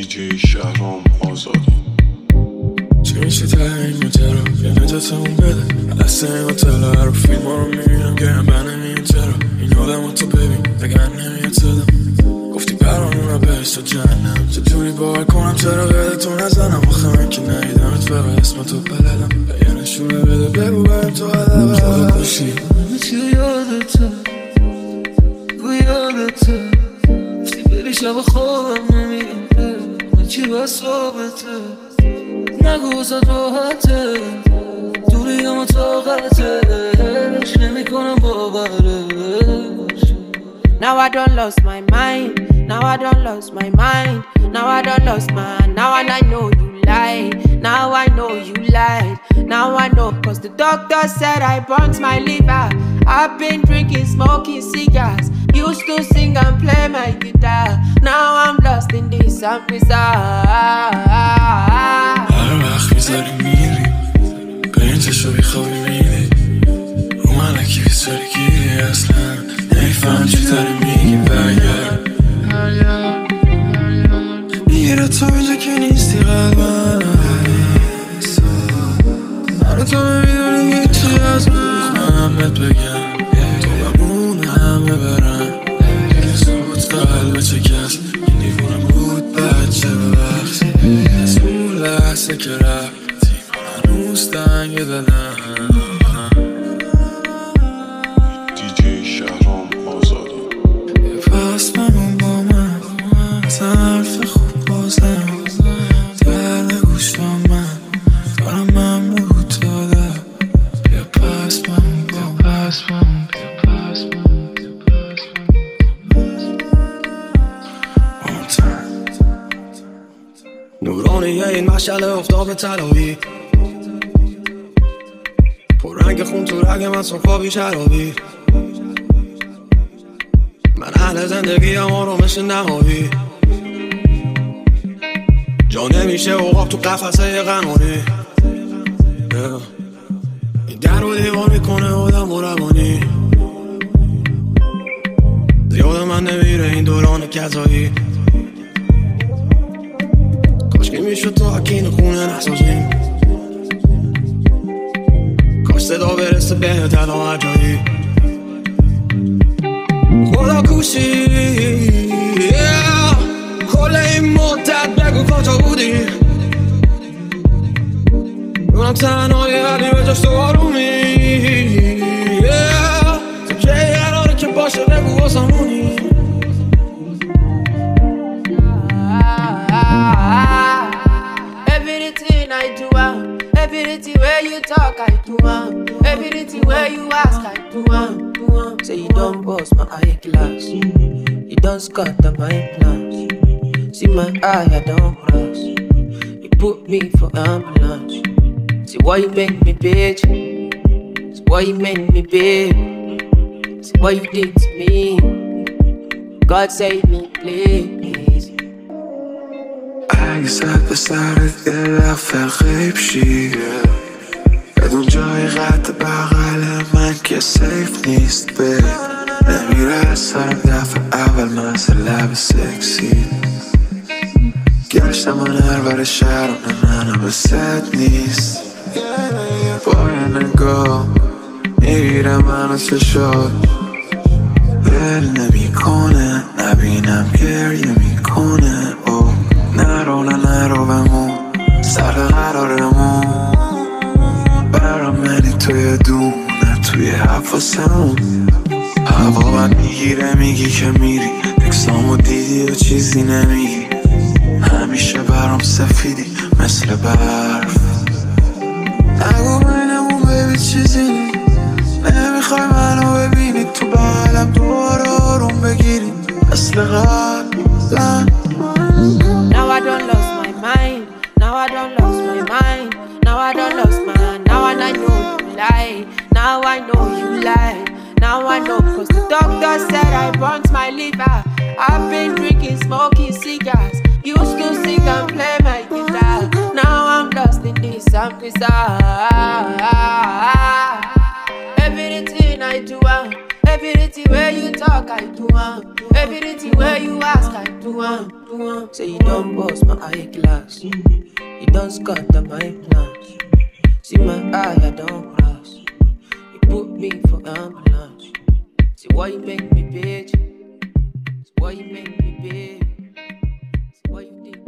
دیجی شهرام آزادی. چی میشه ته این ماجرا؟ یه نجاتمون بده. دست این هتل رو فیلم ها رو میبینم گرم نمیاد چرا این آدم تو ببین دگر نمیاد صدا. گفتی پرامون رو بهش تو جهنم چطوری باور کنم چرا قده تو نزنم آخه من که ندیدمت فقط اسم تو بلدم یه نشونه بده بگو بریم تو عدم خدا کشی چی یادته گو یادته گفتی بری شب خوابم نمیره من چی بس رابطه نگو زد راحته دوری اما طاقتش نمی کنم باورش. Now I done lost my mind. Now I done lost my mind. Now I done lost my. Now and I know you lied. Now I know you lied. Now I know 'cause the doctor said I burnt my liver. I've been drinking, smoking cigars. Used to sing and play my guitar. Now I'm lost in this bizarre. هر وقت میذاری میری به این چشو بیخوابی میری رو منکی بیساری گیری اصلا نمیفهم چی داری میگی برگرد میگیره تو اینجا که نیستی قلبم منو تو میدونی هیچی از منم بهت بگم تو بمونم ببرم زود قلب چه کس این دیوونم بود بچه ببخشی از اون لحظه که رفتی من هنوز دنگ دلم. دیجی شهرام آزادی. پس بمون با من از حرف خوب بازم درد گوش با من دارم من بود داده بیا پس بمون با پس بمون بیا پس بمون بیا پس بمون نورانیه این مشعل افتاب طلایی پر رنگ خون تو رگ من خوابی شرابی من اهل زندگی هم آرومش نهایی جا نمیشه اوقاب تو قفسه قناری این در رو دیوار میکنه آدم و روانی زیاد من نمیره این دوران کذایی کاش که میشد تو حکین خونه نسازیم کاش صدا برسه به تلا عجایی خدا کوشی کل این مدت بگو کجا بودی منم تنهایی علی به جاش تو آرومی تو که قراره که باشه بگو واسمونی Everything I do, everything where you talk, I do. Everything where you ask, I do. Say you don't bust my eyeglass, you don't scatter my plans. See my eye, I don't cross. You put me for ambulance. See why you make me bitch. See why you make me babe. See what you did to me. God save me, please. اگه سر به سرت یه دفعه غیب شی بدون جای قد بغل من که سیف نیست به نمیره از سر دفعه اول مثل لب سکسی گشتم من هر بر شهرانه منم به ست نیست با یه نگاه میگیره منو چشات ول نمیکنه نبینم گریه میکنه نرو بمون سر قرارمون برام منی توی دونه توی حفاظمون هوا من میگیره میگی که میری اکسامو دیدی و چیزی نمیگی همیشه برام سفیدی مثل برف نگو بینمون بیبی چیزی نی نمیخوای منو ببینی تو بغلم دوباره آروم بگیری مثل قبل Now I done lost my mind. Now I done lost my mind. Now I done lost my. Now and I know you lied. Now I know you lied. Now I know 'cause the doctor said I burnt my liver. I've been drinking, smoking cigars. Used to sing and play my guitar. Now I'm lost in this bizarre. Everything I do, everything where you talk. talk, I do am. Everything where you ask, I do am. Say you don't bust my eyeglass. You don't scatter my plans. See my eye, I don't cross. You put me for ambulance. See why you make me bitch. See why you make me bitch. See why you think